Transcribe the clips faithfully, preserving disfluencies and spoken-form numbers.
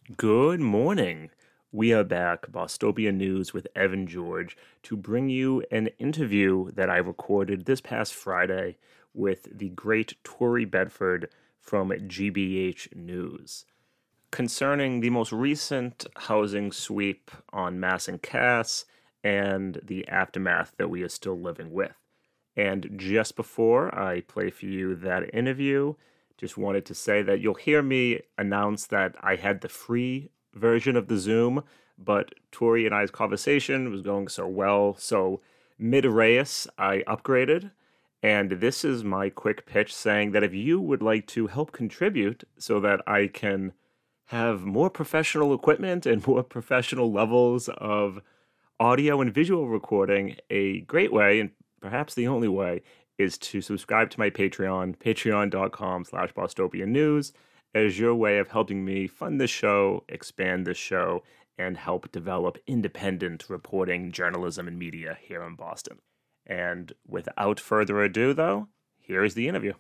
Good morning. We are back, Bostopia News with Evan George, to bring you an interview that I recorded this past Friday with the great Tori Bedford from G B H News concerning the most recent housing sweep on Mass and Cass and the aftermath that we are still living with. And just before I play for you that interview, just wanted to say that you'll hear me announce that I had the free version of the Zoom, but Tori and I's conversation was going so well. So mid Reyes, I upgraded. And this is my quick pitch saying that if you would like to help contribute so that I can have more professional equipment and more professional levels of audio and visual recording, a great way, and perhaps the only way, is to subscribe to my Patreon, patreon.com slash Bostopia News, as your way of helping me fund this show, expand this show, and help develop independent reporting, journalism, and media here in Boston. And without further ado, though, here is the interview.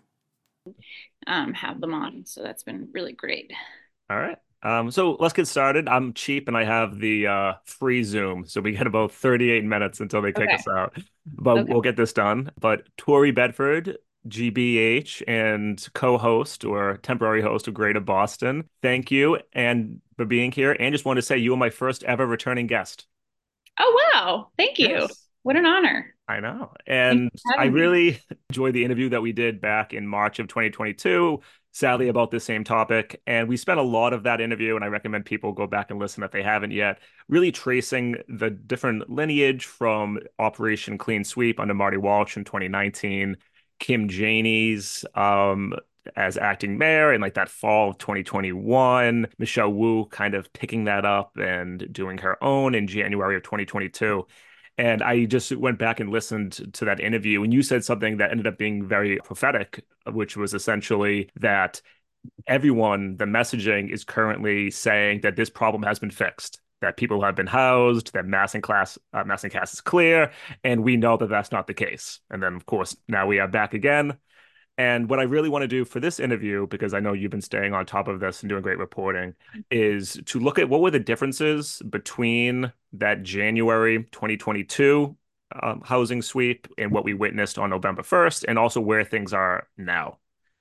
um, have them on. So that's been really great. All right. Um, so let's get started. I'm cheap and I have the uh, free Zoom. So we get about thirty-eight minutes until they kick Okay. us out. But Okay. we'll get this done. But Tori Bedford, G B H, and co-host or temporary host of Greater Boston, thank you and for being here. And just want to say you were my first ever returning guest. Oh, wow. Thank you. Yes. What an honor. I know. Thank you And for I having me. really enjoyed the interview that we did back in March of twenty twenty-two, sadly about the same topic. And we spent a lot of that interview, and I recommend people go back and listen if they haven't yet, really tracing the different lineage from Operation Clean Sweep under Marty Walsh in twenty nineteen, Kim Janey's um, as acting mayor in like that fall of twenty twenty-one, Michelle Wu kind of picking that up and doing her own in January of twenty twenty-two. And I just went back and listened to that interview, and you said something that ended up being very prophetic, which was essentially that everyone, the messaging is currently saying that this problem has been fixed, that people have been housed, that mass and class, uh, mass and cast is clear, and we know that that's not the case. And then, of course, now we are back again. And what I really want to do for this interview, because I know you've been staying on top of this and doing great reporting, is to look at what were the differences between that January twenty twenty-two um, housing sweep and what we witnessed on November first, and also where things are now.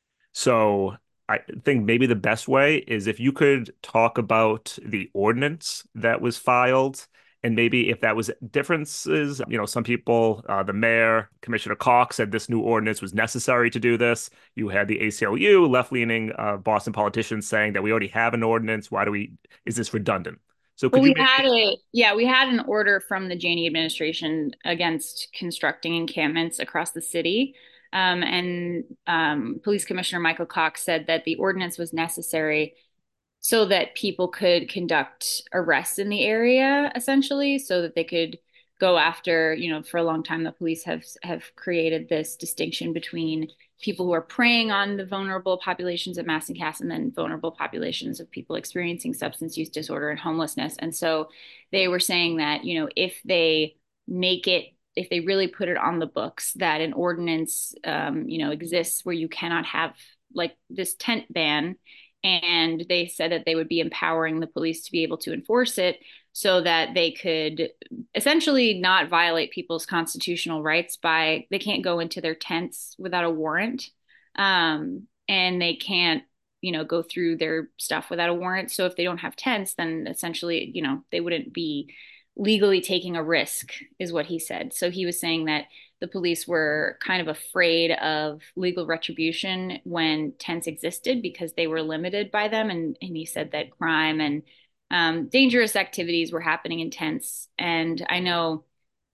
So I think maybe the best way is if you could talk about the ordinance that was filed and maybe if that was differences. You know, some people, uh, the mayor, Commissioner Cox said this new ordinance was necessary to do this. You had the A C L U, left-leaning uh, Boston politicians saying that we already have an ordinance. Why do we, is this redundant? So Well, could you we maybe, had a, yeah, we had an order from the Janey administration against constructing encampments across the city. Um, and um, Police Commissioner Michael Cox said that the ordinance was necessary so that people could conduct arrests in the area, essentially, so that they could go after, you know, for a long time, the police have have created this distinction between people who are preying on the vulnerable populations of mass and caste and then vulnerable populations of people experiencing substance use disorder and homelessness. And so they were saying that, you know, if they make it if they really put it on the books that an ordinance um, you know exists where you cannot have like this tent ban, and they said that they would be empowering the police to be able to enforce it so that they could essentially not violate people's constitutional rights by they can't go into their tents without a warrant, um, and they can't you know go through their stuff without a warrant. So if they don't have tents, then essentially you know they wouldn't be legally taking a risk, is what he said. So he was saying that the police were kind of afraid of legal retribution when tents existed because they were limited by them. And, and he said that crime and um, dangerous activities were happening in tents. And I know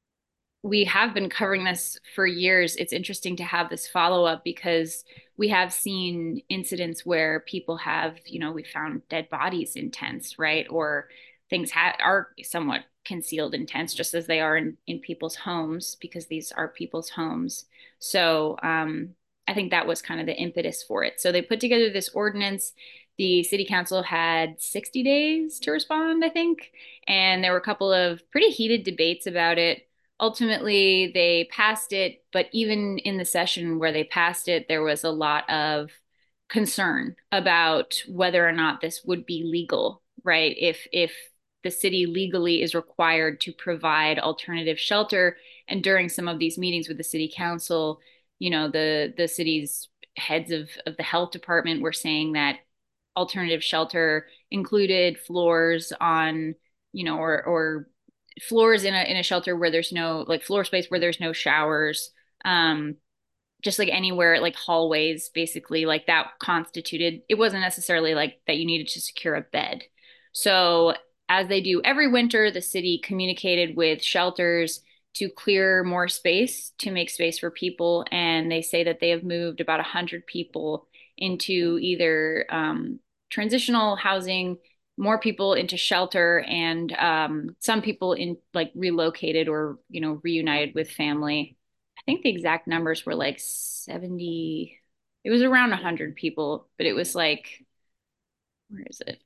we have been covering this for years. It's interesting to have this follow up because we have seen incidents where people have, you know, we found dead bodies in tents, right? Or things ha- are somewhat concealed in tents, just as they are in, in people's homes, because these are people's homes. So um, I think that was kind of the impetus for it. So they put together this ordinance. The city council had sixty days to respond, I think. And there were a couple of pretty heated debates about it. Ultimately, they passed it, but even in the session where they passed it, there was a lot of concern about whether or not this would be legal, right? If if the city legally is required to provide alternative shelter, and during some of these meetings with the city council, you know, the the city's heads of of the health department were saying that alternative shelter included floors on, you know, or or floors in a in a shelter where there's no like floor space where there's no showers, um, just like anywhere like hallways, basically like that constituted. It wasn't necessarily like that you needed to secure a bed. So as they do every winter, the city communicated with shelters to clear more space to make space for people, and they say that they have moved about one hundred people into either um, transitional housing, more people into shelter, and um, some people in like relocated or, you know, reunited with family. I think the exact numbers were like seventy. It was around one hundred people, but it was like, where is it?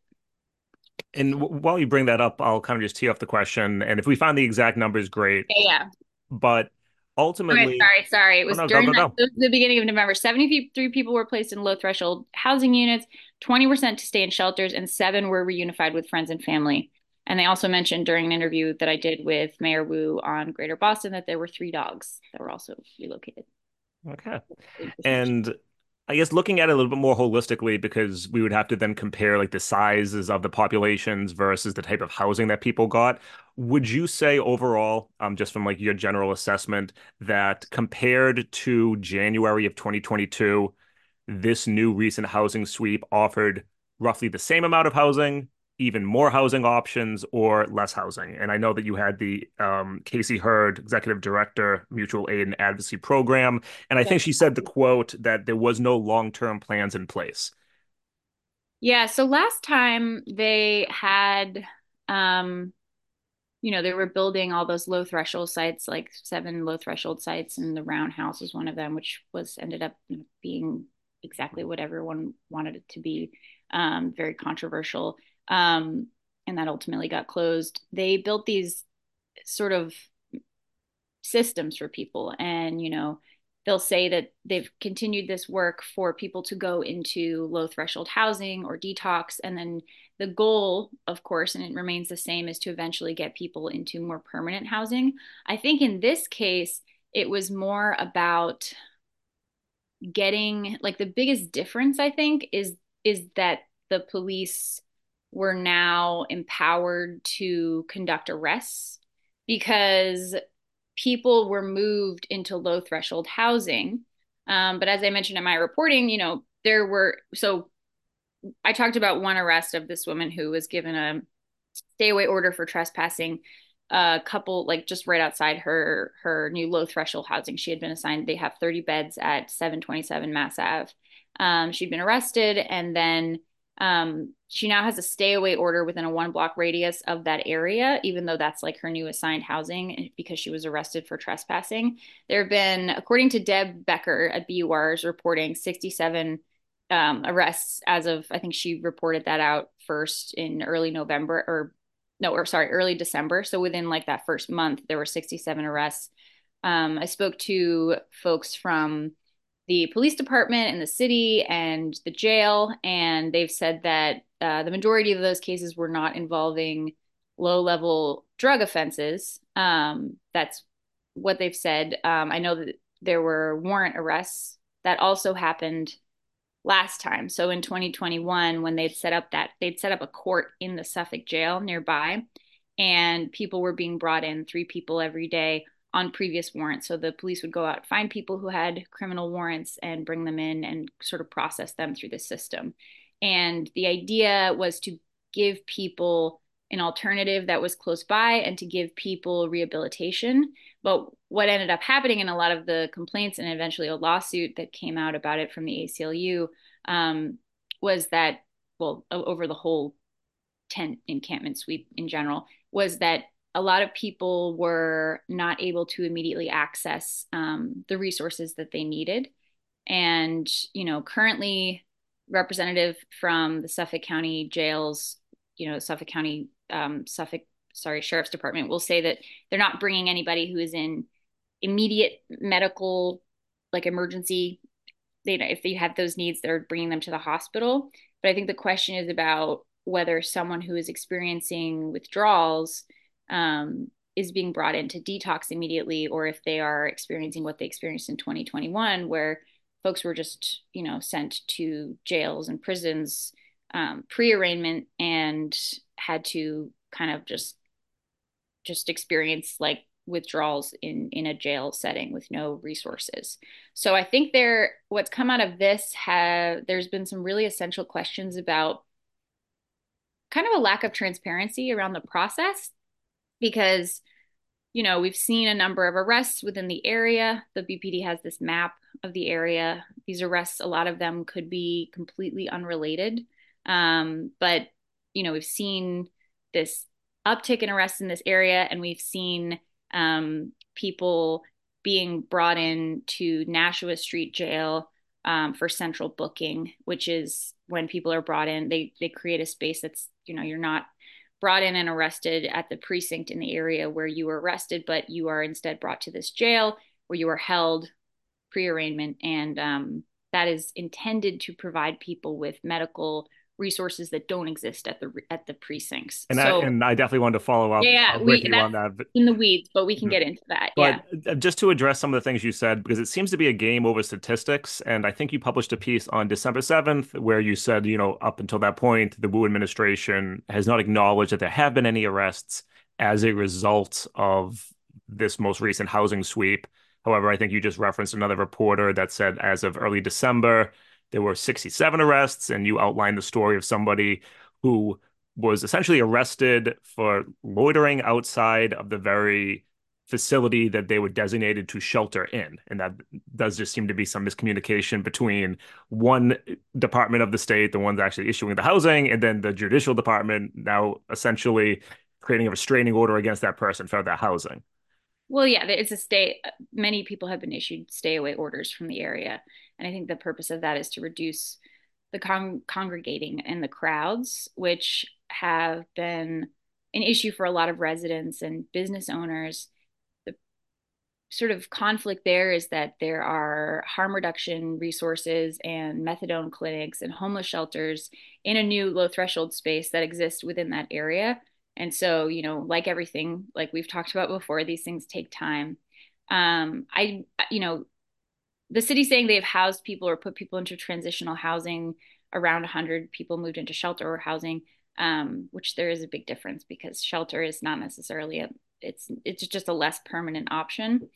And w while you bring that up, I'll kind of just tee off the question. And if we find the exact numbers, great. Yeah, yeah. But Okay, ultimately, sorry, sorry. It oh was no, go, during go, that, go. it was the beginning of November. seventy-three people were placed in low threshold housing units, twenty percent to stay in shelters, and seven were reunified with friends and family. And they also mentioned during an interview that I did with Mayor Wu on Greater Boston that there were three dogs that were also relocated. Okay. eighty percent. And I guess looking at it a little bit more holistically, because we would have to then compare like the sizes of the populations versus the type of housing that people got. Would you say overall, um, just from like your general assessment, that compared to January of twenty twenty-two, this new recent housing sweep offered roughly the same amount of housing, even more housing options, or less housing? And I know that you had the um, Casey Hurd, Executive Director, Mutual Aid and Advocacy Program, and I think she said the quote that there was no long-term plans in place. Yeah, so last time they had, um, you know, they were building all those low threshold sites, like seven low threshold sites, and the Roundhouse was one of them, which was ended up being exactly what everyone wanted it to be, um, very controversial. Um, and that ultimately got closed. They built these sort of systems for people, and you know, they'll say that they've continued this work for people to go into low threshold housing or detox, and then the goal, of course, and it remains the same, is to eventually get people into more permanent housing. I think in this case it was more about getting, like, the biggest difference I think is is that the police were now empowered to conduct arrests, because people were moved into low threshold housing. Um, but as I mentioned in my reporting, you know, there were, so I talked about one arrest of this woman who was given a stay away order for trespassing a couple, like just right outside her her new low threshold housing she had been assigned. They have thirty beds at seven twenty-seven Mass Ave. Um, she'd been arrested, and then um, she now has a stay away order within a one block radius of that area, even though that's like her new assigned housing, because she was arrested for trespassing. There have been, according to Deb Becker at B U R's reporting, sixty-seven um, arrests as of, I think she reported that out first in early November, or no, or sorry, early December. So within like that first month, there were sixty-seven arrests. Um, I spoke to folks from the police department and the city and the jail, and they've said that uh, the majority of those cases were not involving low level drug offenses. Um, that's what they've said. Um, I know that there were warrant arrests that also happened last time. So in twenty twenty-one, when they'd set up that, they'd set up a court in the Suffolk jail nearby, and people were being brought in, three people every day on previous warrants. So the police would go out, find people who had criminal warrants, and bring them in and sort of process them through the system. And the idea was to give people an alternative that was close by and to give people rehabilitation. But what ended up happening in a lot of the complaints, and eventually a lawsuit that came out about it from the A C L U, um, was that, well, over the whole tent encampment sweep in general, was that a lot of people were not able to immediately access um, the resources that they needed. And, you know, currently, representative from the Suffolk County jails, you know, Suffolk County, um, Suffolk, sorry, Sheriff's Department will say that they're not bringing anybody who is in immediate medical, like emergency. They, if they have those needs, they're bringing them to the hospital. But I think the question is about whether someone who is experiencing withdrawals um, is being brought into detox immediately, or if they are experiencing what they experienced in twenty twenty-one, where folks were just, you know, sent to jails and prisons um, pre-arraignment and had to kind of just just experience like withdrawals in in a jail setting with no resources. So I think there what's come out of this have there's been some really essential questions about kind of a lack of transparency around the process because you know, we've seen a number of arrests within the area. The B P D has this map of the area. These arrests, a lot of them could be completely unrelated. Um, but, you know, we've seen this uptick in arrests in this area, and we've seen um, people being brought in to Nashua Street Jail um, for central booking, which is when people are brought in, they they create a space that's, you know, you're not brought in and arrested at the precinct in the area where you were arrested, but you are instead brought to this jail where you are held pre-arraignment. And um, that is intended to provide people with medical resources that don't exist at the at the precincts. And I So and I definitely wanted to follow up yeah, uh, with we you on that's that. But, in the weeds, but we can mhm. get into that. Yeah. But uh, just to address some of the things you said, because it seems to be a game over statistics, and I think you published a piece on December seventh where you said, you know, up until that point, the Wu administration has not acknowledged that there have been any arrests as a result of this most recent housing sweep. However, I think you just referenced another reporter that said as of early December, there were sixty-seven arrests, and you outlined the story of somebody who was essentially arrested for loitering outside of the very facility that they were designated to shelter in. And that does just seem to be some miscommunication between one department of the state, the ones actually issuing the housing, and then the judicial department now essentially creating a restraining order against that person for that housing. Well, yeah, it's a stay. Many people have been issued stay away orders from the area. And I think the purpose of that is to reduce the con congregating and the crowds, which have been an issue for a lot of residents and business owners. The sort of conflict there is that there are harm reduction resources and methadone clinics and homeless shelters in a new low threshold space that exists within that area. And so, you know, like everything, like we've talked about before, these things take time. Um, I, you know, the city saying they've housed people or put people into transitional housing, around one hundred people moved into shelter or housing, um, which there is a big difference because shelter is not necessarily a, it's it's just a less permanent option.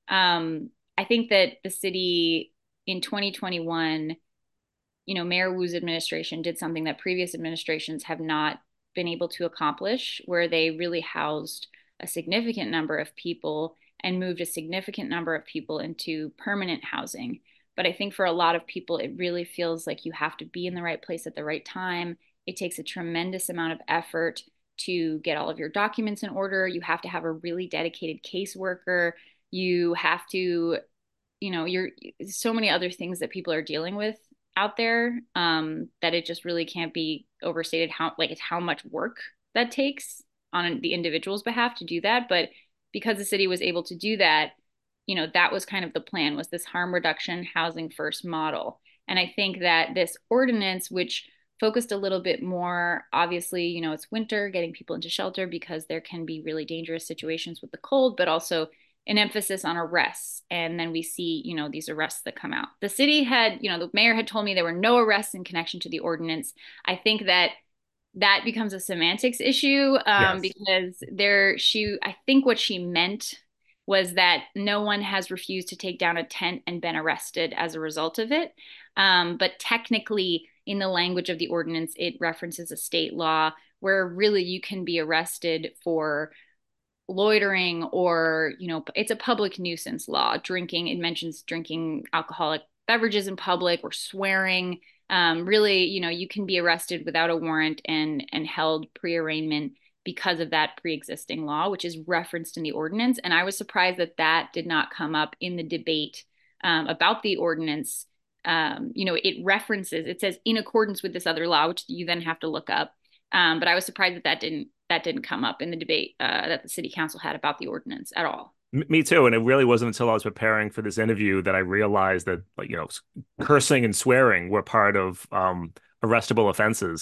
Um, I think that the city in twenty twenty-one, you know, Mayor Wu's administration did something that previous administrations have not been able to accomplish, where they really housed a significant number of people and moved a significant number of people into permanent housing. But I think for a lot of people, it really feels like you have to be in the right place at the right time. It takes a tremendous amount of effort to get all of your documents in order. You have to have a really dedicated caseworker. You have to, you know, you're so many other things that people are dealing with out there um, that it just really can't be overstated how like it's how much work that takes on the individual's behalf to do that. But because the city was able to do that, you know, that was kind of the plan, was this harm reduction housing first model. And I think that this ordinance, which focused a little bit more, obviously, you know, it's winter, getting people into shelter because there can be really dangerous situations with the cold, but also an emphasis on arrests. And then we see, you know, these arrests that come out. The city had, you know, the mayor had told me there were no arrests in connection to the ordinance. I think that that becomes a semantics issue um, Yes. because there, she, I think what she meant was that no one has refused to take down a tent and been arrested as a result of it. Um, but technically, in the language of the ordinance, it references a state law where really you can be arrested for loitering, or, you know, it's a public nuisance law. Drinking, it mentions drinking alcoholic beverages in public or swearing. Um, really, you know, you can be arrested without a warrant and and held pre-arraignment because of that pre-existing law, which is referenced in the ordinance. And I was surprised that that did not come up in the debate um, about the ordinance. Um, you know, it references, it says in accordance with this other law, which you then have to look up. Um, but I was surprised that that didn't that didn't come up in the debate uh, that the city council had about the ordinance at all. Me too. And it really wasn't until I was preparing for this interview that I realized that, like, you know, cursing and swearing were part of um, arrestable offenses.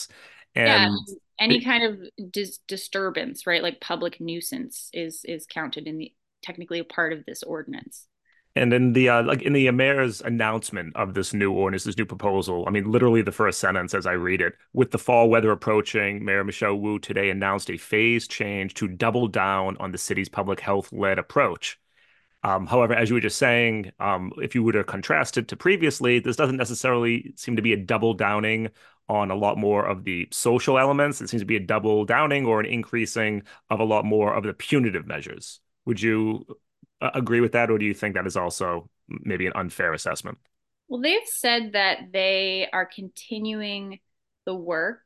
Yeah, And any kind of dis disturbance, right? Like public nuisance is is counted in the technically a part of this ordinance. And in the uh, like in the mayor's announcement of this new ordinance, this new proposal, I mean, literally the first sentence as I read it, with the fall weather approaching, Mayor Michelle Wu today announced a phased change to double down on the city's public health-led approach. Um, however, as you were just saying, um, if you were to contrast it to previously, this doesn't necessarily seem to be a double downing on a lot more of the social elements. It seems to be a double downing or an increasing of a lot more of the punitive measures. Would you uh, agree with that, or do you think that is also maybe an unfair assessment? Well, they've said that they are continuing the work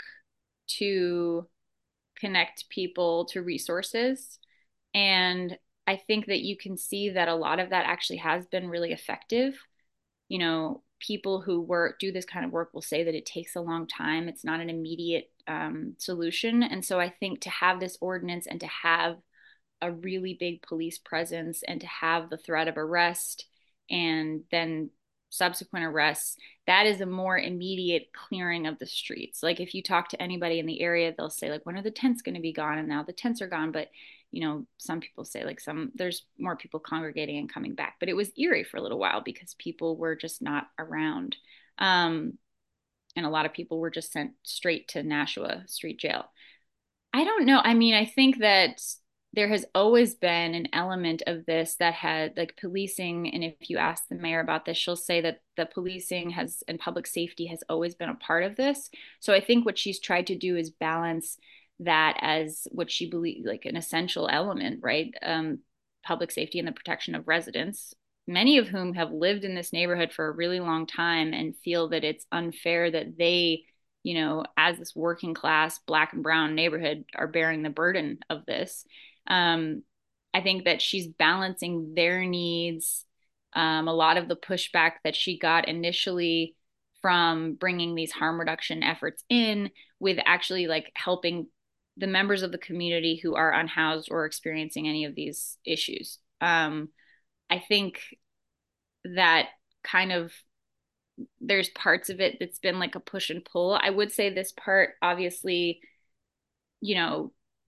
to connect people to resources. And I think that you can see that a lot of that actually has been really effective. You know, people who work do this kind of work will say that it takes a long time. It's not an immediate um, solution. And so I think to have this ordinance and to have a really big police presence and to have the threat of arrest and then subsequent arrests, that is a more immediate clearing of the streets. Like if you talk to anybody in the area, they'll say like, when are the tents going to be gone? And now the tents are gone. But you know, some people say like some there's more people congregating and coming back. But it was eerie for a little while because people were just not around. Um, and a lot of people were just sent straight to Nashua Street Jail. I don't know. I mean, I think that there has always been an element of this that had like policing. And if you ask the mayor about this, she'll say that the policing has and public safety has always been a part of this. So I think what she's tried to do is balance that as what she believes like an essential element, right? Um, public safety and the protection of residents, many of whom have lived in this neighborhood for a really long time and feel that it's unfair that they you know, as this working class black and brown neighborhood are bearing the burden of this. Um, I think that she's balancing their needs. Um, a lot of the pushback that she got initially from bringing these harm reduction efforts in with actually like helping the members of the community who are unhoused or experiencing any of these issues. Um, I think that kind of there's parts of it that's been like a push and pull. I would say this part, obviously, you know,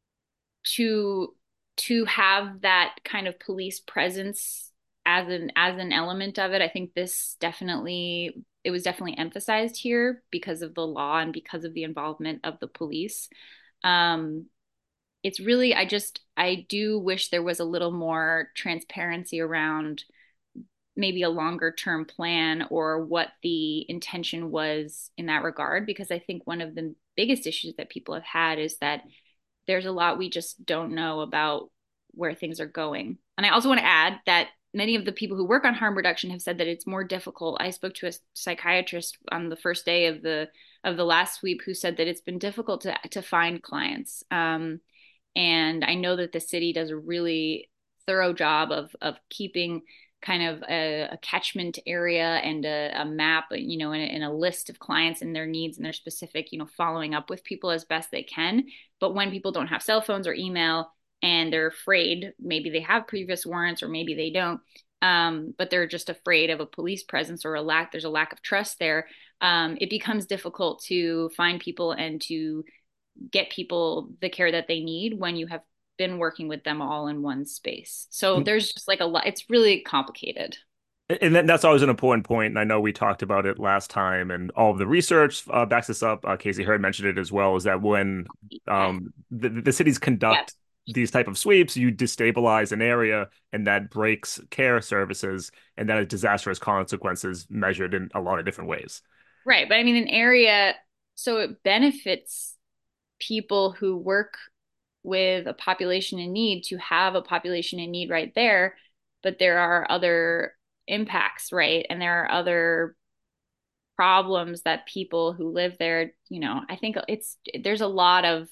to to have that kind of police presence as an as an element of it, I think this definitely it was definitely emphasized here because of the law and because of the involvement of the police. Um, it's really, I just, I do wish there was a little more transparency around maybe a longer term plan or what the intention was in that regard. Because I think one of the biggest issues that people have had is that there's a lot we just don't know about where things are going. And I also want to add that many of the people who work on harm reduction have said that it's more difficult. I spoke to a psychiatrist on the first day of the of the last sweep who said that it's been difficult to to find clients. Um, and I know that the city does a really thorough job of of keeping kind of a, a catchment area and a, a map, you know, and, and a list of clients and their needs and their specific, you know, following up with people as best they can. But when people don't have cell phones or email and they're afraid, maybe they have previous warrants or maybe they don't, um, but they're just afraid of a police presence or a lack, there's a lack of trust there. Um, it becomes difficult to find people and to get people the care that they need when you have been working with them all in one space. So there's just like a lot, it's really complicated. And that, that's always an important point. And I know we talked about it last time, and all of the research uh, backs this up. Uh, Casey Hurd mentioned it as well, is that when Yes. um, the, the cities Yes. conduct these type of sweeps, you destabilize an area, and that breaks care services, and that has disastrous consequences measured in a lot of different ways. Right. But I mean, an area, so it benefits people who work with a population in need to have a population in need right there. But there are other impacts, right? And there are other problems that people who live there, you know, I think it's, there's a lot of,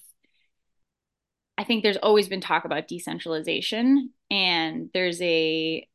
I think there's always been talk about decentralization and there's a,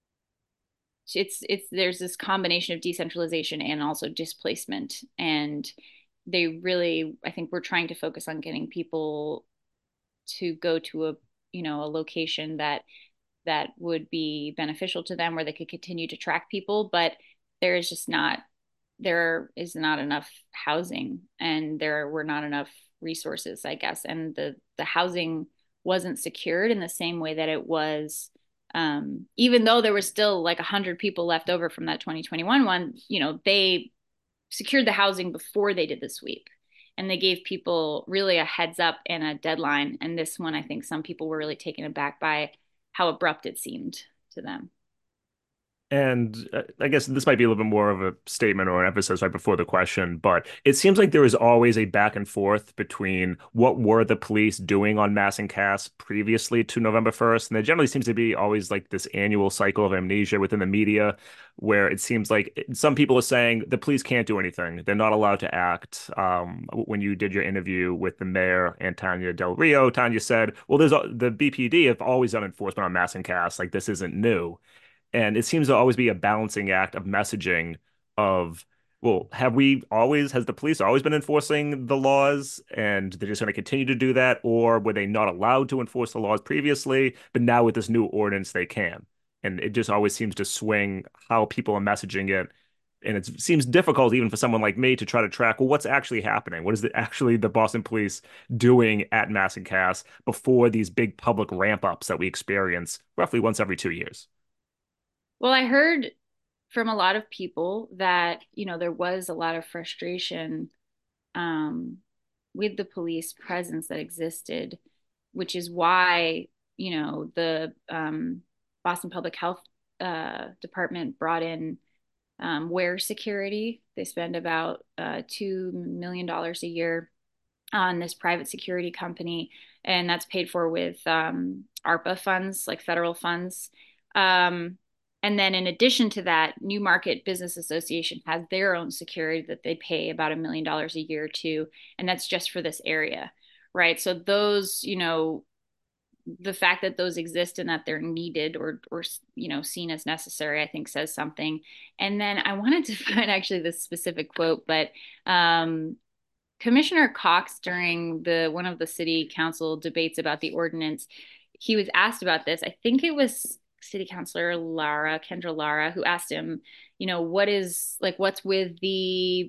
it's, it's, there's this combination of decentralization and also displacement. And they really, I think we're trying to focus on getting people to go to a, you know, a location that that would be beneficial to them where they could continue to track people, but there is just not there is not enough housing and there were not enough resources, I guess. And the, the housing wasn't secured in the same way that it was, um, even though there was still like a hundred people left over from that twenty twenty-one one, you know, they secured the housing before they did the sweep. And they gave people really a heads up and a deadline. And this one, I think some people were really taken aback by how abrupt it seemed to them. And uh, I guess this might be a little bit more of a statement or an emphasis right before the question, but it seems like there was always a back and forth between what were the police doing on Mass and Cass previously to November first. And there generally seems to be always like this annual cycle of amnesia within the media where it seems like some people are saying the police can't do anything. They're not allowed to act. Um, when you did your interview with the mayor, Antonia Del Rio, Tanya said, well, there's the B P D have always done enforcement on Mass and Cass. Like this isn't new. And it seems to always be a balancing act of messaging of, well, have we always, has the police always been enforcing the laws and they're just going to continue to do that? Or were they not allowed to enforce the laws previously, but now with this new ordinance, they can? And it just always seems to swing how people are messaging it. And it seems difficult even for someone like me to try to track, well, what's actually happening? What is it actually the Boston police doing at Mass and Cass before these big public ramp ups that we experience roughly once every two years? Well, I heard from a lot of people that, you know, there was a lot of frustration um, with the police presence that existed, which is why, you know, the um, Boston Public Health uh, Department brought in um, Ware Security. They spend about uh, two million dollars a year on this private security company, and that's paid for with um, ARPA funds, like federal funds. Um, and then in addition to that, Newmarket Business Association has their own security that they pay about a million dollars a year to, and that's just for this area, right? So those, you know, the fact that those exist and that they're needed or or you know seen as necessary, I think says something. And then I wanted to find actually this specific quote, but um, Commissioner Cox, during the one of the city council debates about the ordinance, he was asked about this. I think it was City Councilor Lara, Kendra Lara, who asked him, you know, what is like what's with the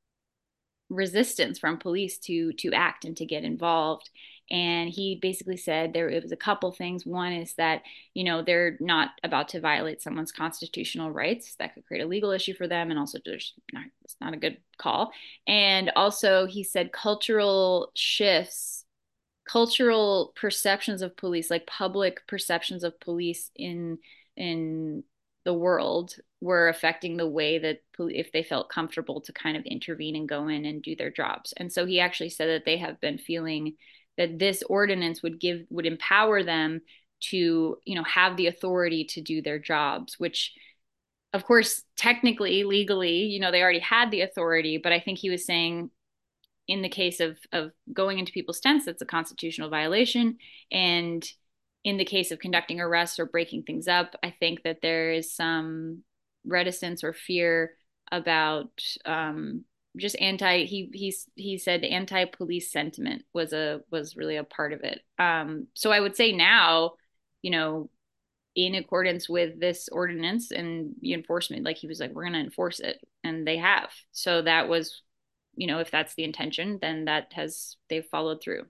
resistance from police to to act and to get involved. And he basically said there it was a couple things. One is that, you know, they're not about to violate someone's constitutional rights. That could create a legal issue for them. And also there's not, it's not a good call. And also he said cultural shifts, cultural perceptions of police, like public perceptions of police in in the world were affecting the way that if they felt comfortable to kind of intervene and go in and do their jobs. And so he actually said that they have been feeling that this ordinance would give would empower them to, you know, have the authority to do their jobs, which of course technically legally, you know, they already had the authority, but I think he was saying in the case of of going into people's tents, that's a constitutional violation. And in the case of conducting arrests or breaking things up, I think that there is some reticence or fear about um, just anti. He he he said anti-police sentiment was a was really a part of it. Um, so I would say now, you know, in accordance with this ordinance and the enforcement, like he was like, we're going to enforce it, and they have. So that was, you know, if that's the intention, then that has they've followed through.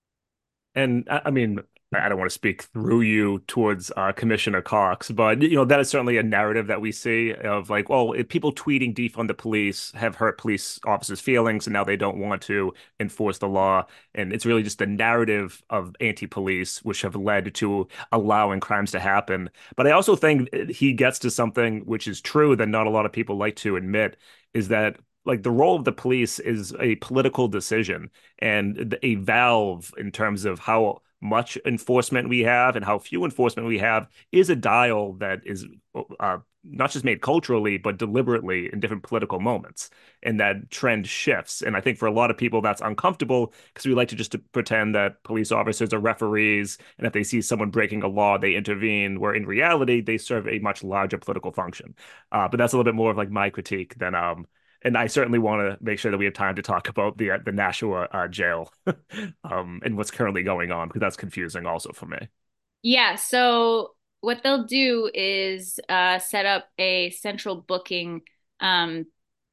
And I, I mean, I don't want to speak through you towards uh, Commissioner Cox, but you know that is certainly a narrative that we see of like, well, if people tweeting defund the police have hurt police officers' feelings, and now they don't want to enforce the law, and it's really just the narrative of anti-police which have led to allowing crimes to happen. But I also think he gets to something which is true that not a lot of people like to admit, is that like the role of the police is a political decision and a valve in terms of how much enforcement we have and how few enforcement we have is a dial that is uh, not just made culturally, but deliberately in different political moments. And that trend shifts. And I think for a lot of people, that's uncomfortable because we like to just to pretend that police officers are referees. And if they see someone breaking a law, they intervene, where in reality, they serve a much larger political function. Uh, but that's a little bit more of like my critique than um, and I certainly want to make sure that we have time to talk about the uh, the Nashua uh, jail um, and what's currently going on because that's confusing also for me. Yeah, so what they'll do is uh, set up a central booking um,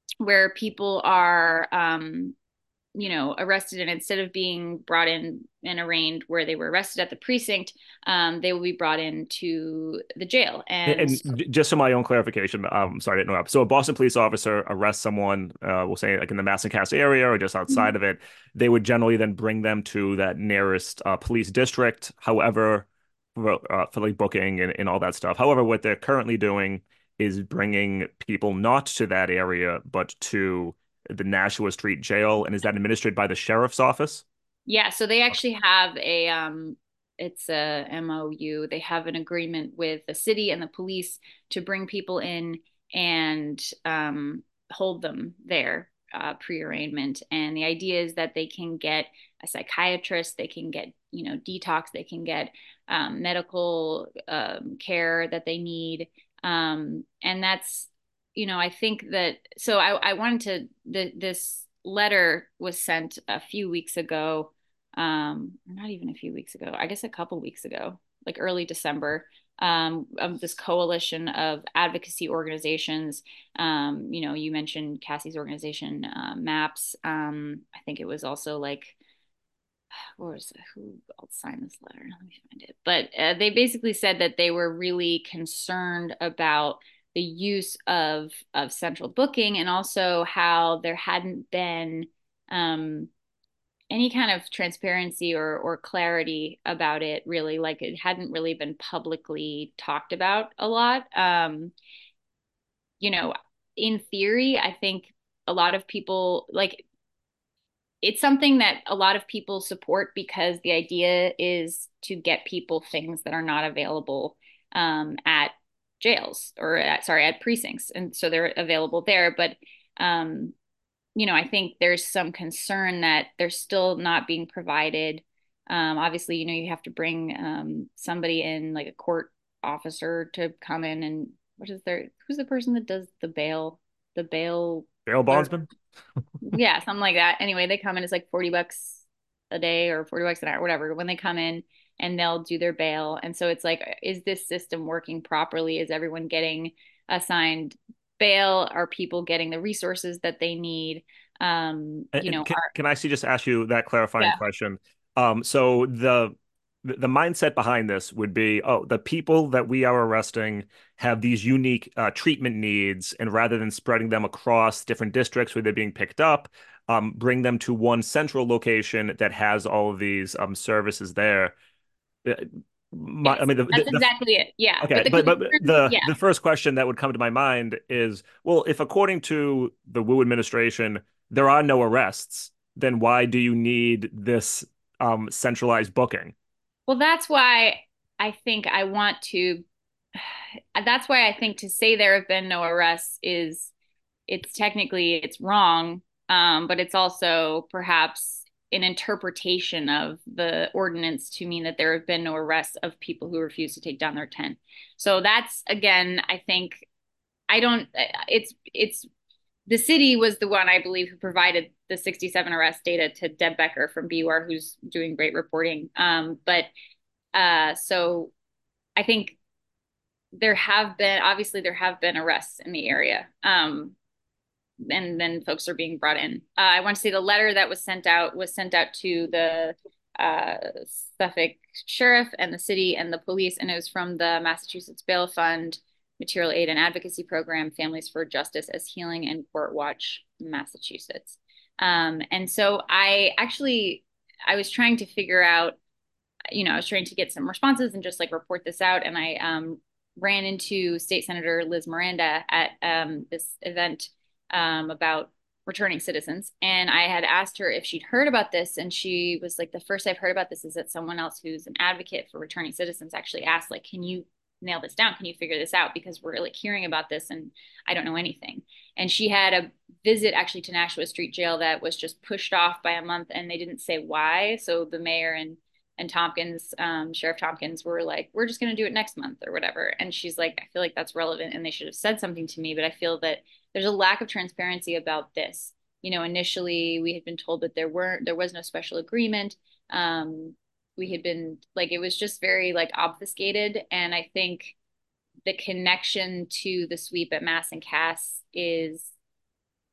where people are, um, you know, arrested, and instead of being brought in and arraigned where they were arrested at the precinct, um, they will be brought into the jail. And And, and just for my own clarification, um, sorry to interrupt. So a Boston police officer arrests someone, uh, we'll say like in the Massachusetts area or just outside of it. They would generally then bring them to that nearest uh, police district. However, for, uh, for like booking and, and all that stuff. However, what they're currently doing is bringing people not to that area, but to the Nashua Street Jail. And is that administered by the sheriff's office? yeah, so they actually have a um it's a M O U. They have an agreement with the city and the police to bring people in and um hold them there uh pre-arraignment. And the idea is that they can get a psychiatrist, they can get, you know, detox, they can get um medical um care that they need. Um and that's, you know, I think that so I I wanted to the this letter was sent a few weeks ago, um, not even a few weeks ago, I guess a couple weeks ago, like early December, um, of this coalition of advocacy organizations. Um, you know, you mentioned Cassie's organization, uh, MAPS. Um, I think it was also like, what was it? Who else signed this letter? Let me find it. But uh, they basically said that they were really concerned about the use of of central booking, and also how there hadn't been um, any kind of transparency or or clarity about it, really. Like, it hadn't really been publicly talked about a lot. Um you know, in theory, I think a lot of people like it's something that a lot of people support, because the idea is to get people things that are not available um at jails, or at, sorry, at precincts, and so they're available there. But um you know, I think there's some concern that they're still not being provided. Um, obviously, you know, you have to bring um, somebody in, like a court officer, to come in, and what is their, who's the person that does the bail, the bail Bail clerk? bondsman? Yeah, something like that. Anyway, they come in, it's like forty bucks a day or forty bucks an hour, whatever, when they come in, and they'll do their bail. And so it's like, is this system working properly? Is everyone getting assigned bail? Are people getting the resources that they need? Um, And you know, and can, are, can I see just ask you that clarifying yeah. question? Um, so the the mindset behind this would be, oh, the people that we are arresting have these unique uh, treatment needs, and rather than spreading them across different districts where they're being picked up, um, bring them to one central location that has all of these um, services there. Uh, My, I Yes, mean, the, that's the, the exactly it. Yeah. But okay, the but but concern, the yeah. the first question that would come to my mind is, well, if according to the Wu administration there are no arrests, then why do you need this um centralized booking? Well, that's why I think I want to, that's why I think to say there have been no arrests is, it's technically, it's wrong, um, but it's also perhaps an interpretation of the ordinance to mean that there have been no arrests of people who refuse to take down their tent. So that's, again, I think, I don't, it's it's the city was the one, I believe, who provided the sixty-seven arrest data to Deb Becker from B U R, who's doing great reporting. Um, but uh, so I think there have been, obviously there have been arrests in the area. Um, and then folks are being brought in. Uh, I want to say the letter that was sent out was sent out to the uh, Suffolk Sheriff and the city and the police, and it was from the Massachusetts Bail Fund, Material Aid and Advocacy Program, Families for Justice as Healing, and Court Watch Massachusetts. Um, and so I actually, I was trying to figure out, you know, I was trying to get some responses and just like report this out. And I um, ran into State Senator Liz Miranda at um, this event um, about returning citizens. And I had asked her if she'd heard about this. And she was like, the first I've heard about this is that someone else who's an advocate for returning citizens actually asked, like, can you nail this down? Can you figure this out? Because we're like hearing about this and I don't know anything. And she had a visit actually to Nashua Street Jail that was just pushed off by a month, and they didn't say why. So the mayor and and Tompkins, um, Sheriff Tompkins, were like, we're just going to do it next month or whatever. And she's like, I feel like that's relevant and they should have said something to me. But I feel that there's a lack of transparency about this. You know, initially we had been told that there weren't, there was no special agreement. Um, we had been like, it was just very like obfuscated. And I think the connection to the sweep at Mass and Cass is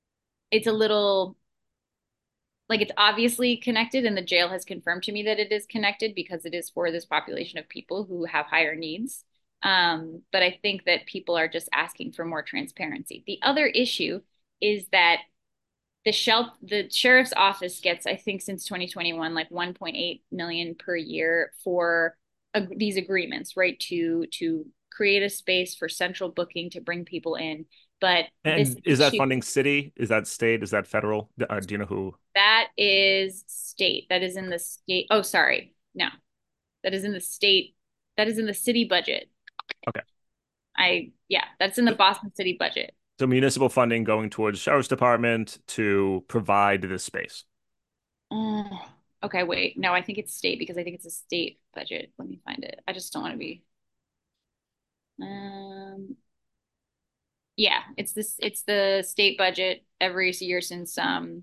it's a little like it's obviously connected, and the jail has confirmed to me that it is connected because it is for this population of people who have higher needs. Um, but I think that people are just asking for more transparency. The other issue is that the shelf the sheriff's office gets, I think, since twenty twenty-one, like one point eight million per year for ag- these agreements, right? To to create a space for central booking to bring people in. But this And is that issue funding city? Is that state? Is that federal? Uh, do you know who? that is state. That is in the state. Oh, sorry. No, that is in the state. That is in the city budget. Okay. I, yeah, that's in the Boston city budget. So municipal funding going towards sheriff's department to provide this space. Oh, okay, wait. No, I think it's state because I think it's a state budget. Let me find it. I just don't want to be. Um, yeah, it's this. It's the state budget every year since um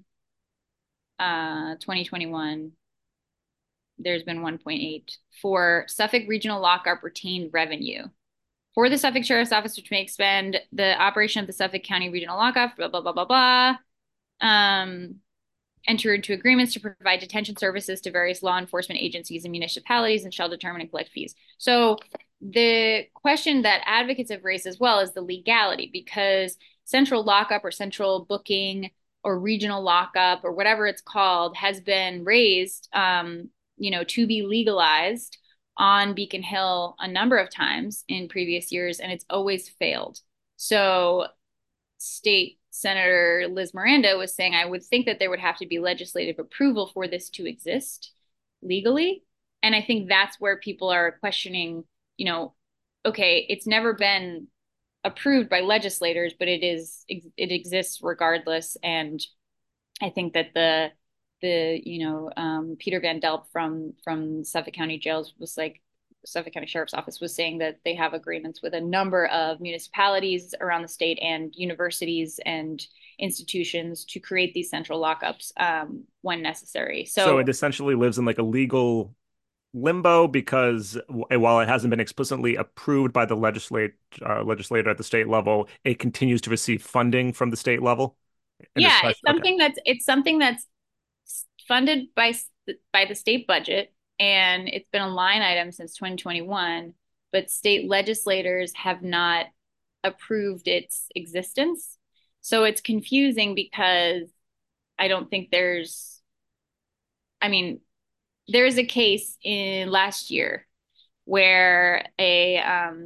uh twenty twenty-one. There's been one point eight for Suffolk Regional Lockup retained revenue. For the Suffolk Sheriff's Office, which may expend the operation of the Suffolk County Regional Lockup, blah, blah, blah, blah, blah. Um, enter into agreements to provide detention services to various law enforcement agencies and municipalities and shall determine and collect fees. So the question that advocates have raised as well is the legality, because central lockup or central booking or regional lockup or whatever it's called has been raised, um, you know, to be legalized on Beacon Hill a number of times in previous years, and it's always failed. So State Senator Liz Miranda was saying, I would think that there would have to be legislative approval for this to exist legally. And I think that's where people are questioning, you know, okay, it's never been approved by legislators, but it is, it exists regardless. And I think that the, the, you know, um, Peter Van Delp from, from Suffolk County Jails was like, Suffolk County Sheriff's Office was saying that they have agreements with a number of municipalities around the state and universities and institutions to create these central lockups um, when necessary. So So it essentially lives in like a legal limbo because while it hasn't been explicitly approved by the legislate uh, legislator at the state level, it continues to receive funding from the state level. And yeah, it's especially, okay. something that's it's something that's funded by by the state budget, and it's been a line item since twenty twenty-one, but state legislators have not approved its existence. So it's confusing because I don't think there's, I mean, there's a case in last year where a um,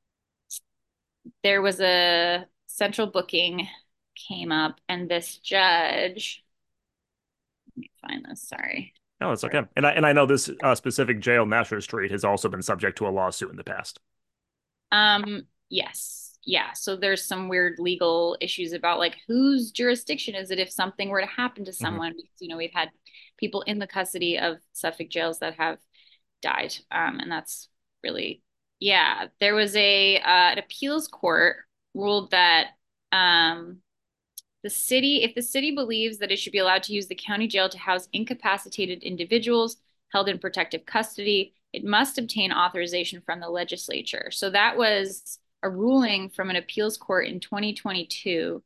there was a central booking came up, and this judge, let me find this, sorry. No, it's okay. And I and I know this uh, specific jail, Nasher Street, has also been subject to a lawsuit in the past. Um, yes. Yeah. So there's some weird legal issues about like whose jurisdiction is it if something were to happen to Mhm. someone? Because, you know, we've had people in the custody of Suffolk jails that have died. Um, and that's really, yeah. There was a uh, an appeals court ruled that um the city, if the city believes that it should be allowed to use the county jail to house incapacitated individuals held in protective custody, it must obtain authorization from the legislature. So that was a ruling from an appeals court in twenty twenty-two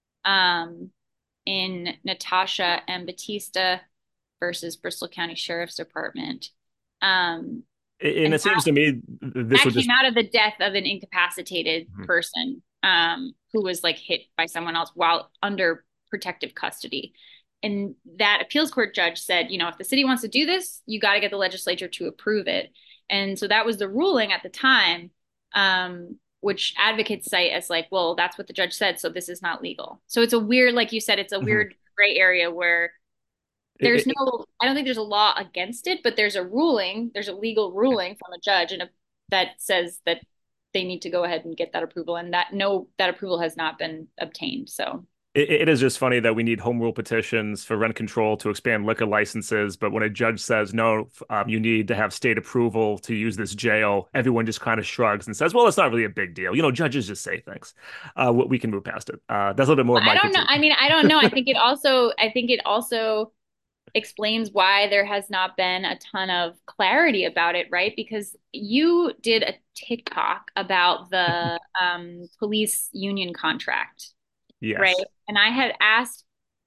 um, in Natasha and Batista versus Bristol County Sheriff's Department. Um, And and it seems to me this that would came just out of the death of an incapacitated Mhm. person um, who was like hit by someone else while under protective custody. And that appeals court judge said, you know, if the city wants to do this, you got to get the legislature to approve it. And so that was the ruling at the time, um, which advocates cite as like, well, that's what the judge said, so this is not legal. So it's a weird, like you said, it's a Mhm. weird gray area where there's It, it, no, I don't think there's a law against it, but there's a ruling, there's a legal ruling from a judge and a, that says that they need to go ahead and get that approval, and that no, that approval has not been obtained. So it, it is just funny that we need home rule petitions for rent control to expand liquor licenses, but when a judge says no, um, you need to have state approval to use this jail, everyone just kind of shrugs and says, "Well, it's not really a big deal." You know, judges just say things. Uh, we can move past it. Uh, that's a little bit more of I my don't know. critique. I mean, I don't know. I think it also, I think it also explains why there has not been a ton of clarity about it, right? Because you did a TikTok about the um, police union contract, right? Yes. And I had asked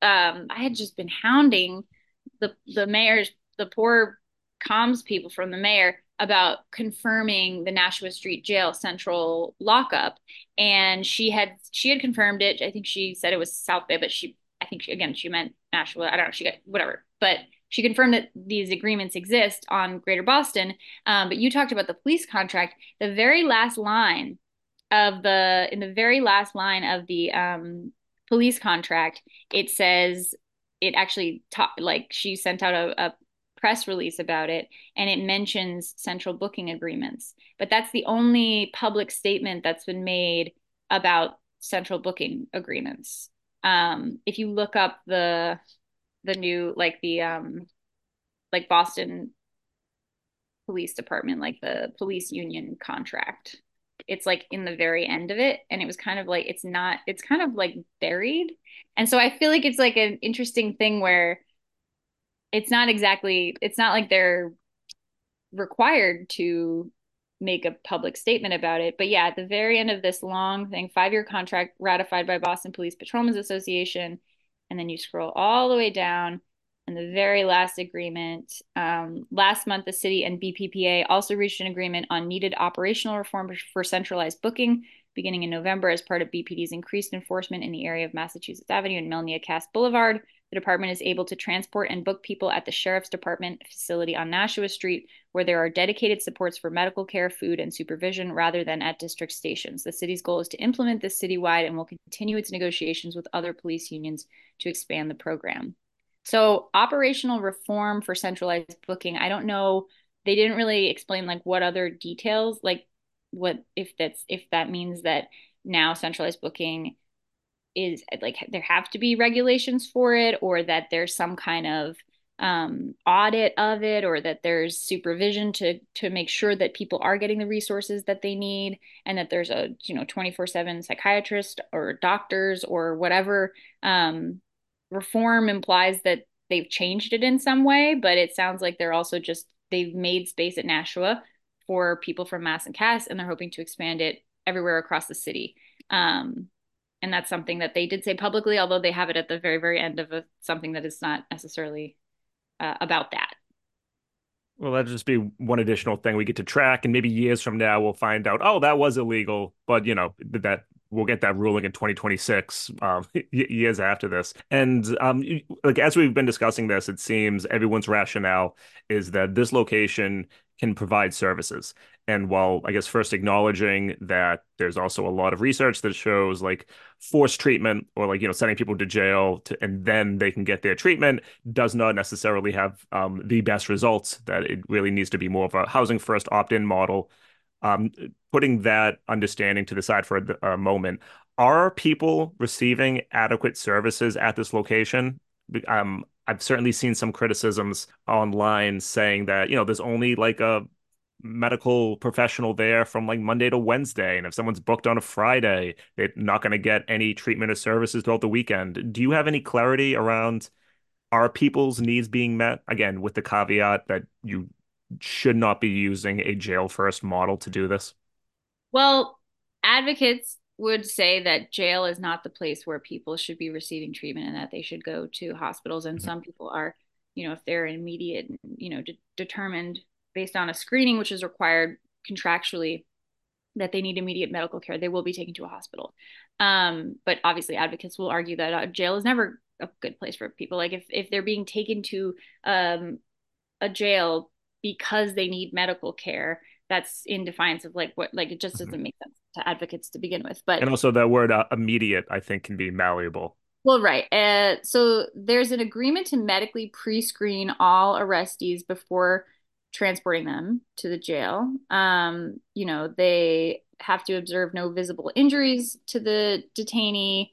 um, I had just been hounding the the mayor's the poor comms people from the mayor about confirming the Nashua Street Jail central lockup, and she had she had confirmed it. I think she said it was South Bay, but she I think she, again she meant Nashua. I don't know. She got whatever, but she confirmed that these agreements exist on Greater Boston. Um, but you talked about the police contract. The very last line of the in the very last line of the um, police contract, it says it actually ta- like she sent out a, a press release about it, and it mentions central booking agreements. But that's the only public statement that's been made about central booking agreements. Um, if you look up the the new like the um like Boston Police Department, like the police union contract. It's like in the very end of it. And it was kind of like, it's not, it's kind of like buried. And so I feel like it's like an interesting thing where it's not exactly, it's not like they're required to make a public statement about it. But yeah, at the very end of this long thing, five year contract ratified by Boston Police Patrolmen's Association. And then you scroll all the way down. And the very last agreement, um, last month, the city and B P P A also reached an agreement on needed operational reform for centralized booking beginning in November as part of B P D's increased enforcement in the area of Massachusetts Avenue and Melnia Cass Boulevard. The department is able to transport and book people at the Sheriff's Department facility on Nashua Street, where there are dedicated supports for medical care, food, and supervision rather than at district stations. The city's goal is to implement this citywide and will continue its negotiations with other police unions to expand the program. So operational reform for centralized booking, I don't know. They didn't really explain like what other details, like what if that's if that means that now centralized booking is like there have to be regulations for it, or that there's some kind of um, audit of it, or that there's supervision to to make sure that people are getting the resources that they need, and that there's a you know twenty-four seven psychiatrist or doctors or whatever. Um, reform implies that they've changed it in some way, but it sounds like they're also just they've made space at Nashua for people from Mass and Cass, and they're hoping to expand it everywhere across the city. Um, and that's something that they did say publicly, although they have it at the very, very end of a, something that is not necessarily uh, about that. Well, that'll just be one additional thing we get to track, and maybe years from now we'll find out, oh, that was illegal, but you know that we'll get that ruling in twenty twenty-six, um, years after this. And um, like as we've been discussing this, it seems everyone's rationale is that this location can provide services. And while I guess first acknowledging that there's also a lot of research that shows like forced treatment or like, you know, sending people to jail to, and then they can get their treatment does not necessarily have um, the best results, that it really needs to be more of a housing first opt-in model. Um, putting that understanding to the side for a, a moment, are people receiving adequate services at this location? Um, I've certainly seen some criticisms online saying that, you know, there's only like a medical professional there from like Monday to Wednesday. And if someone's booked on a Friday, they're not going to get any treatment or services throughout the weekend. Do you have any clarity around are people's needs being met? Again, with the caveat that you should not be using a jail first model to do this. Well, advocates would say that jail is not the place where people should be receiving treatment and that they should go to hospitals. And some people are, you know, if they're immediate, you know, de- determined based on a screening, which is required contractually, that they need immediate medical care, they will be taken to a hospital. Um, but obviously, advocates will argue that uh, jail is never a good place for people. Like if if they're being taken to um, a jail because they need medical care, that's in defiance of like what like it just Mhm. doesn't make sense to advocates to begin with. But And also that word uh, immediate, I think, can be malleable. well, right. Uh, so there's an agreement to medically pre-screen all arrestees before transporting them to the jail. Um, you know, they have to observe no visible injuries to the detainee,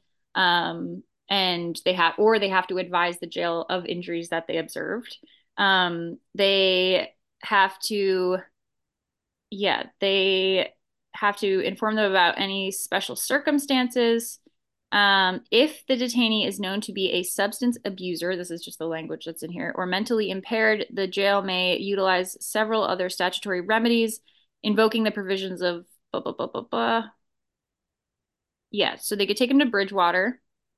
um, and they have, or they have to advise the jail of injuries that they observed. Um, they have to, yeah, they have to inform them about any special circumstances. Um, if the detainee is known to be a substance abuser, this is just the language that's in here, or mentally impaired, the jail may utilize several other statutory remedies, invoking the provisions of blah, blah, blah, blah, blah. Yeah, so they could take him to Bridgewater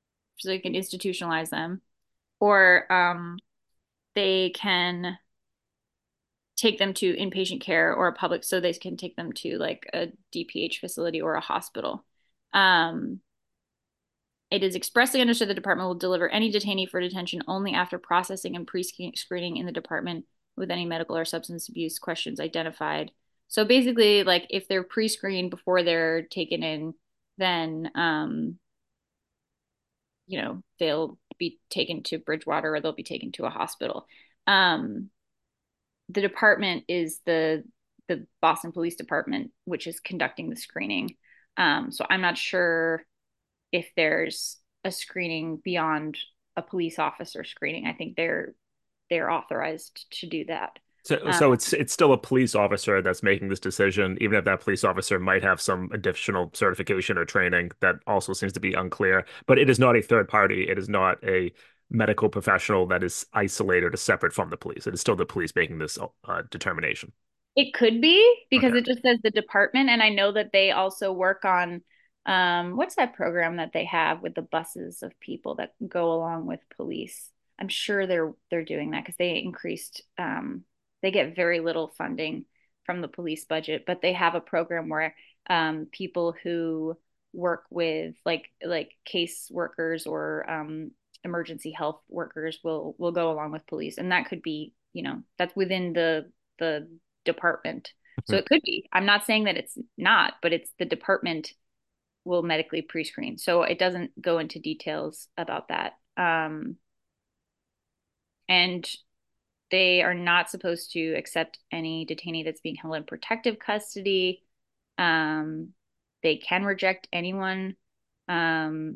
so they can institutionalize them, or um, they can take them to inpatient care or a public, so they can take them to like a D P H facility or a hospital. Um, it is expressly understood the department will deliver any detainee for detention only after processing and pre-screening in the department with any medical or substance abuse questions identified. So basically, like if they're pre-screened before they're taken in, then um, you know, they'll be taken to Bridgewater or they'll be taken to a hospital. Um, the department is the the Boston Police Department, which is conducting the screening. Um, so I'm not sure if there's a screening beyond a police officer screening. I think they're they're authorized to do that. So, Um, so it's it's still a police officer that's making this decision, even if that police officer might have some additional certification or training that also seems to be unclear. But it is not a third party. It is not a medical professional that is isolated or separate from the police. It is still the police making this uh, determination. It could be because Okay. it just says the department, and I know that they also work on um, what's that program that they have with the buses of people that go along with police. I'm sure they're they're doing that because they increased um, they get very little funding from the police budget, but they have a program where um, people who work with like like case workers or um, emergency health workers will will go along with police, and that could be, you know, that's within the the department. So Mhm. it could be. I'm not saying that it's not, but it's the department will medically pre-screen. So it doesn't go into details about that. Um, and they are not supposed to accept any detainee that's being held in protective custody. Um, they can reject anyone. Um,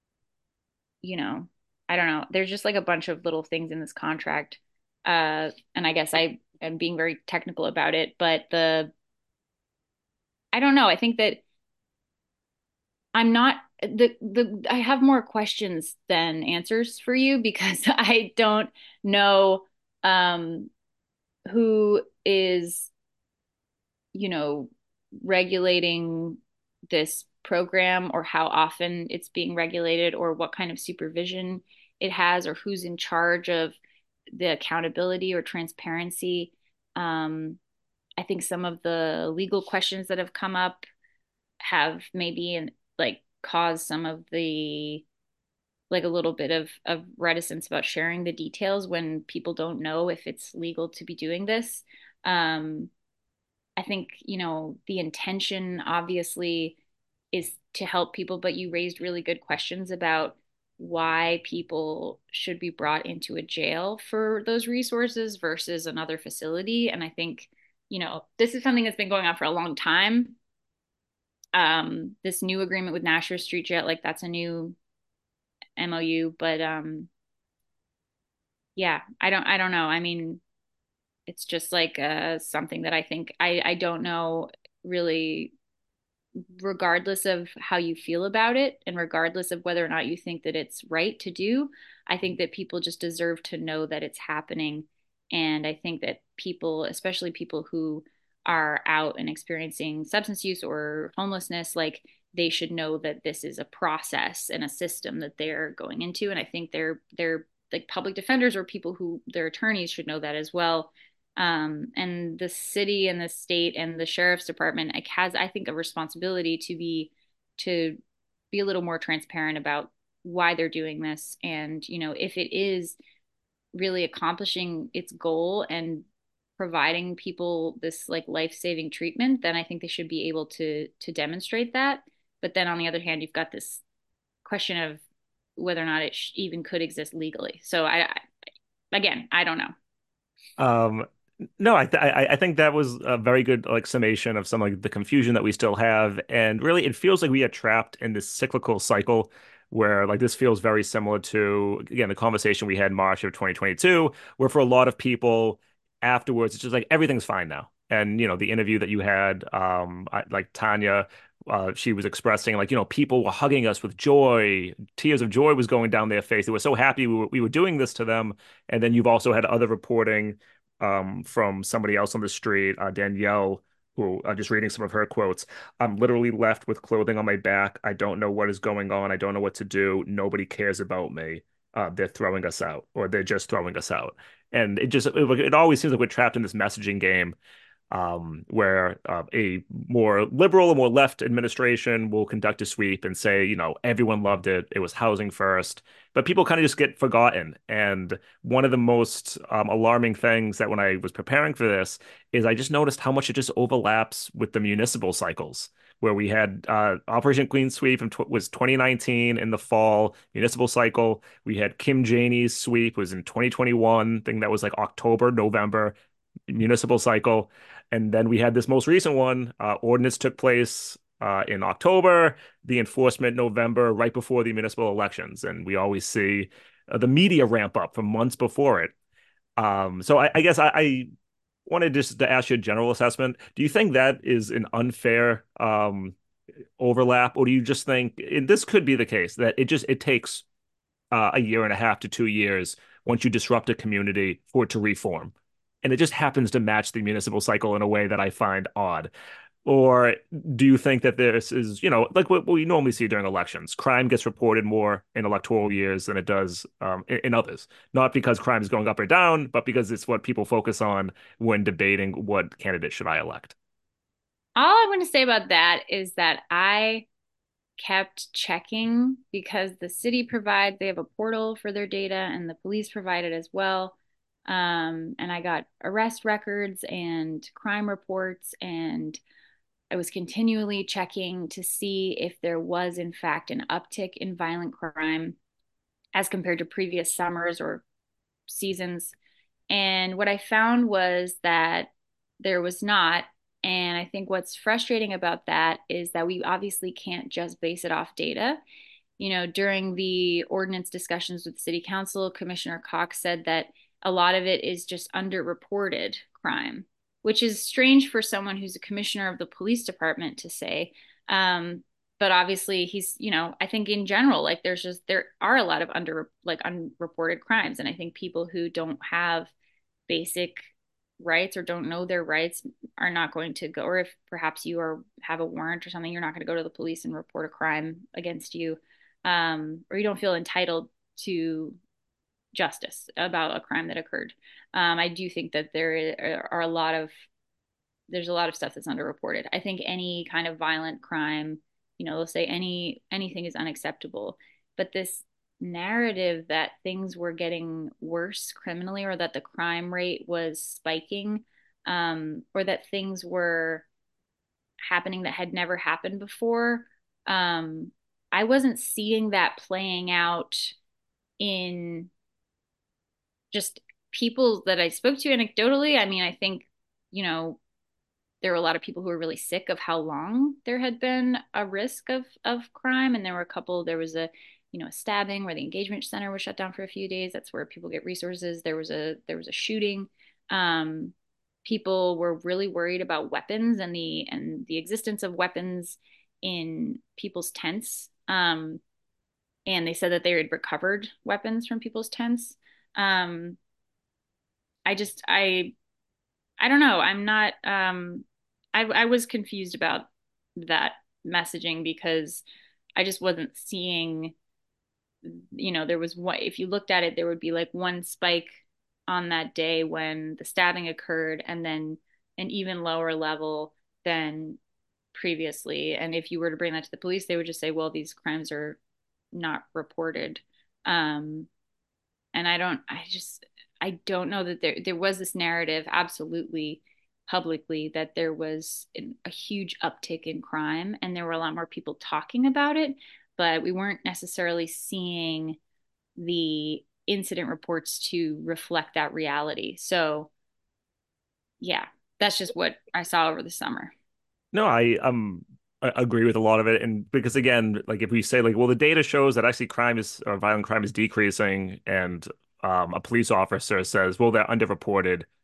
you know, I don't know. There's just like a bunch of little things in this contract. Uh, and I guess I am being very technical about it, but the I don't know. I think that I'm not the the I have more questions than answers for you because I don't know um who is, you know, regulating this program or how often it's being regulated or what kind of supervision it has or who's in charge of the accountability or transparency. Um, I think some of the legal questions that have come up have maybe in, like caused some of the like a little bit of of reticence about sharing the details when people don't know if it's legal to be doing this. Um, I think, you know, the intention obviously is to help people, but you raised really good questions about why people should be brought into a jail for those resources versus another facility. And I think, you know, this is something that's been going on for a long time. Um, this new agreement with Nashua Street Jet, like that's a new M O U, but um, yeah, I don't, I don't know. I mean, it's just like uh, something that I think I, I don't know really, regardless of how you feel about it and regardless of whether or not you think that it's right to do, I think that people just deserve to know that it's happening. And I think that people, especially people who are out and experiencing substance use or homelessness, like they should know that this is a process and a system that they're going into. And I think they're they're like public defenders or people who their attorneys should know that as well. Um, and the city and the state and the sheriff's department like, has, I think, a responsibility to be to be a little more transparent about why they're doing this, and you know, if it is really accomplishing its goal and providing people this like life-saving treatment, then I think they should be able to to demonstrate that. But then on the other hand, you've got this question of whether or not it sh- even could exist legally. So I, I again, I don't know. Um, no, I, th I I think that was a very good like summation of some like the confusion that we still have, and really it feels like we are trapped in this cyclical cycle where like this feels very similar to again the conversation we had in March of twenty twenty-two, where for a lot of people afterwards it's just like everything's fine now, and you know the interview that you had, um, I, like Tanya. Uh, she was expressing like, you know, people were hugging us with joy, tears of joy was going down their face. They were so happy we were, we were doing this to them. And then you've also had other reporting um, from somebody else on the street, uh, Danielle, who I'm just reading some of her quotes. I'm literally left with clothing on my back. I don't know what is going on. I don't know what to do. Nobody cares about me. Uh, they're throwing us out, or they're just throwing us out. And it just it, it always seems like we're trapped in this messaging game um, where uh, a more liberal or more left administration will conduct a sweep and say, you know, everyone loved it. It was housing first, but people kind of just get forgotten. And one of the most um, alarming things that when I was preparing for this is I just noticed how much it just overlaps with the municipal cycles. Where we had uh, Operation Clean Sweep in tw was twenty nineteen in the fall municipal cycle. We had Kim Janey's sweep was in twenty twenty-one, thing that was like October, November municipal cycle. And then we had this most recent one. Uh, ordinance took place uh, in October, the enforcement November, right before the municipal elections. And we always see uh, the media ramp up from months before it. Um, so I, I guess I, I wanted just to ask you a general assessment. Do you think that is an unfair um, overlap, or do you just think and this could be the case that it just it takes uh, a year and a half to two years once you disrupt a community for it to reform. And it just happens to match the municipal cycle in a way that I find odd. Or do you think that this is, you know, like what we normally see during elections? Crime gets reported more in electoral years than it does um, in, in others. Not because crime is going up or down, but because it's what people focus on when debating what candidate should I elect. All I'm going to say about that is that I kept checking because the city provides, they have a portal for their data and the police provide it as well. Um, and I got arrest records and crime reports, and I was continually checking to see if there was, in fact, an uptick in violent crime as compared to previous summers or seasons. And what I found was that there was not. And I think what's frustrating about that is that we obviously can't just base it off data. You know, during the ordinance discussions with City Council, Commissioner Cox said that a lot of it is just underreported crime, which is strange for someone who's a commissioner of the police department to say. Um, but obviously he's, you know, I think in general, like there's just there are a lot of under like unreported crimes. And I think people who don't have basic rights or don't know their rights are not going to go, or if perhaps you are have a warrant or something, you're not going to go to the police and report a crime against you, um, or you don't feel entitled to justice about a crime that occurred. Um, I do think that there are a lot of there's a lot of stuff that's underreported. I think any kind of violent crime, you know, they'll say any anything is unacceptable, but this narrative that things were getting worse criminally or that the crime rate was spiking, um, or that things were happening that had never happened before. Um, I wasn't seeing that playing out in just people that I spoke to anecdotally. I mean, I think, you know, there were a lot of people who were really sick of how long there had been a risk of of crime, and there were a couple. There was a, you know, a stabbing where the engagement center was shut down for a few days. That's where people get resources. There was a there was a shooting. Um, people were really worried about weapons and the and the existence of weapons in people's tents. Um, and they said that they had recovered weapons from people's tents. Um, I just I I don't know. I'm not um I I was confused about that messaging because I just wasn't seeing, you know, there was one, if you looked at it, there would be like one spike on that day when the stabbing occurred and then an even lower level than previously. And if you were to bring that to the police, they would just say, well, these crimes are not reported. Um, and I don't, I just, I don't know that there, there was this narrative absolutely publicly that there was an, a huge uptick in crime and there were a lot more people talking about it, but we weren't necessarily seeing the incident reports to reflect that reality. So yeah, that's just what I saw over the summer. No, I um I agree with a lot of it, and because again, like if we say like, well, the data shows that actually crime is or violent crime is decreasing, and um a police officer says, well, they're underreported,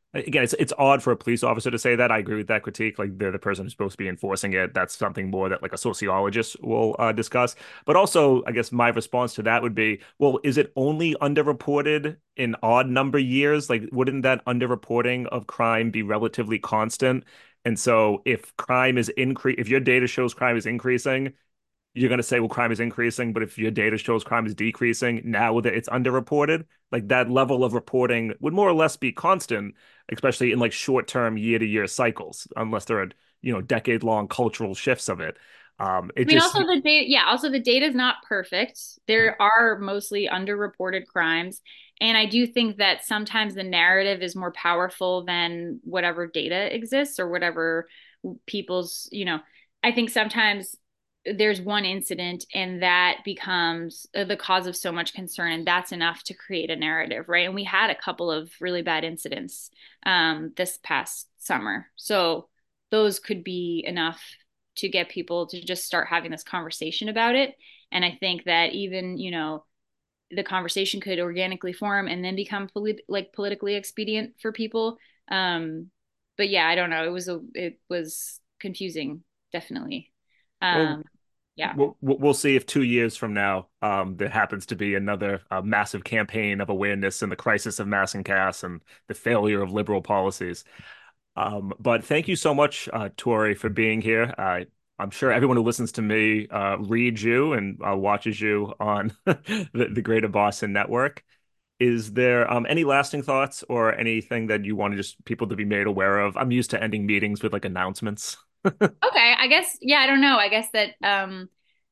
Again, it's it's odd for a police officer to say that. I agree with that critique. Like they're the person who's supposed to be enforcing it. That's something more that like a sociologist will uh, discuss. But also, I guess my response to that would be, well, is it only underreported in odd number years? Like, wouldn't that underreporting of crime be relatively constant? And so, if crime is increase, if your data shows crime is increasing, you're going to say, well, crime is increasing, but if your data shows crime is decreasing, now that it's underreported, like that level of reporting would more or less be constant, especially in like short-term year-to-year cycles, unless there are, you know, decade-long cultural shifts of it. Um, it I mean, just, also the data, yeah, also the data is not perfect. There are mostly underreported crimes. And I do think that sometimes the narrative is more powerful than whatever data exists or whatever people's, you know, I think sometimes there's one incident and that becomes the cause of so much concern, and that's enough to create a narrative, right? And we had a couple of really bad incidents um, this past summer. So those could be enough to get people to just start having this conversation about it. And I think that even, you know, the conversation could organically form and then become polit- like politically expedient for people. Um, but yeah, I don't know. It was a it was confusing, definitely. well, Um, yeah. we'll we'll see if two years from now, um, there happens to be another uh, massive campaign of awareness and the crisis of mass incasts and the failure of liberal policies. Um, but thank you so much, uh, Tori, for being here. Uh, I'm sure everyone who listens to me uh, reads you and uh, watches you on the, the Greater Boston Network. Is there um, any lasting thoughts or anything that you want to just people to be made aware of? I'm used to ending meetings with like announcements. Okay. I guess, yeah, I don't know. I guess that um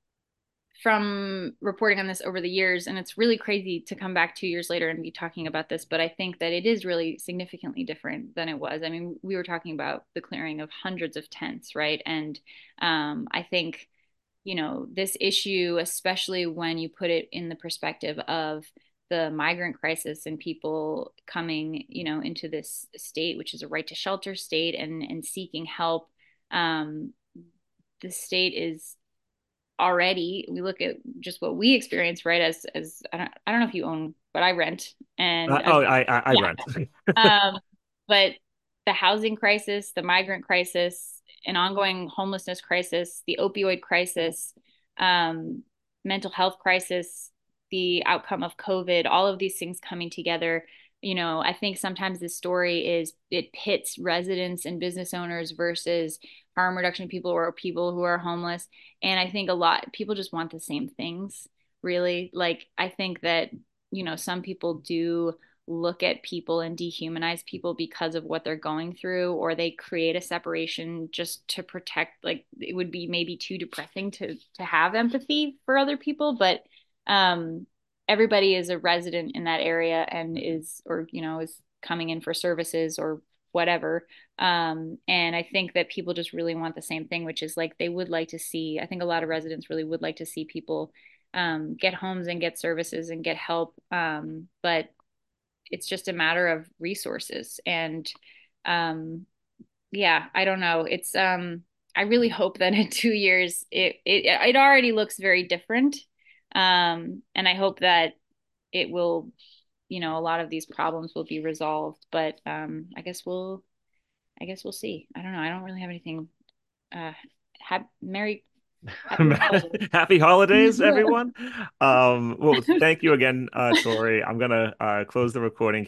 from reporting on this over the years, and it's really crazy to come back two years later and be talking about this, but I think that it is really significantly different than it was. I mean, we were talking about the clearing of hundreds of tents, right? And um, I think, you know, this issue, especially when you put it in the perspective of the migrant crisis and people coming, you know, into this state, which is a right to shelter state, and and seeking help. Um, the state is already, we look at just what we experience, right? As as I don't I don't know if you own, but I rent, and Uh, as oh, I, I I yeah, rent. um, but the housing crisis, the migrant crisis, an ongoing homelessness crisis, the opioid crisis, um, mental health crisis, the outcome of COVID, all of these things coming together. You know, I think sometimes the story is it pits residents and business owners versus harm reduction people or people who are homeless. And I think a lot people just want the same things, really. Like, I think that, you know, some people do look at people and dehumanize people because of what they're going through, or they create a separation just to protect, like it would be maybe too depressing to to have empathy for other people. But um everybody is a resident in that area and is, or you know, is coming in for services or whatever. Um, and I think that people just really want the same thing, which is like they would like to see, I think a lot of residents really would like to see people um, get homes and get services and get help. Um, but it's just a matter of resources. And um, yeah, I don't know. It's um, I really hope that in two years it it it already looks very different. Um, and I hope that it will, you know, a lot of these problems will be resolved. But um, I guess we'll I guess we'll see. I don't know. I don't really have anything. Uh, have Merry Happy Holidays. Happy holidays, everyone. Um, well, thank you again, uh, Tori. I'm gonna uh, close the recording